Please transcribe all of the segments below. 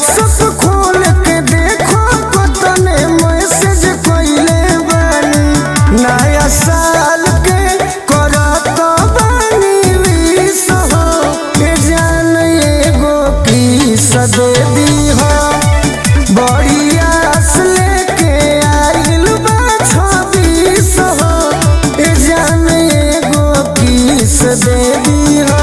WhatsApp खोल के देखो कतने मैसेज कइले बानी नया साल के करत बानी विश हो के जान एगो किस दे दीहा बड़ी आस लेके आइल बा 26 हो के जान एगो किस दे दीहा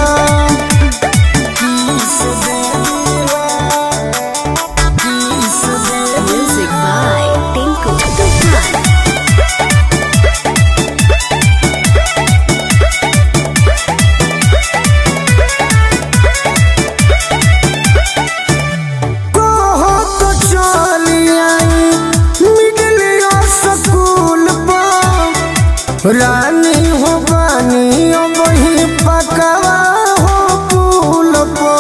रानी हो बानी वही पकवा हो पुल को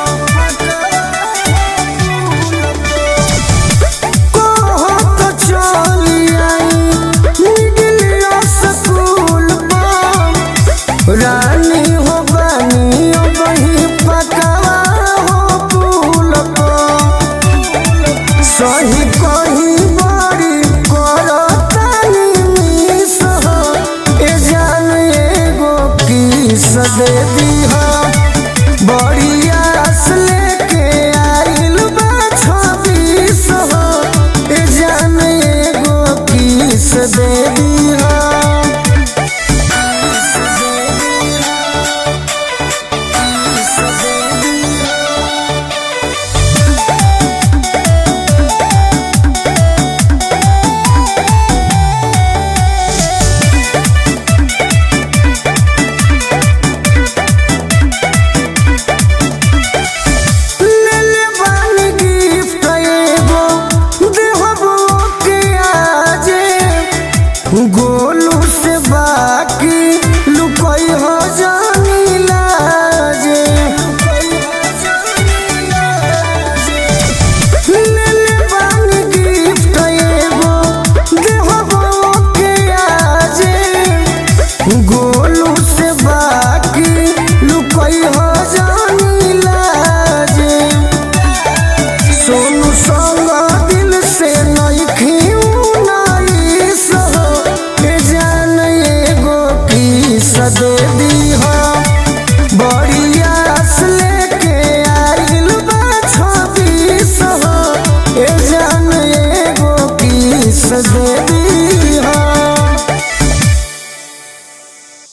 तो चली आई मिडिल स्कूल पर रानी हो बानी वही पकवा हो पुल को सही कहीं बड़ी करतानी मिस हो दे दीहा बड़ी आस लेके आइल बा 26 हो जान एगो किस दे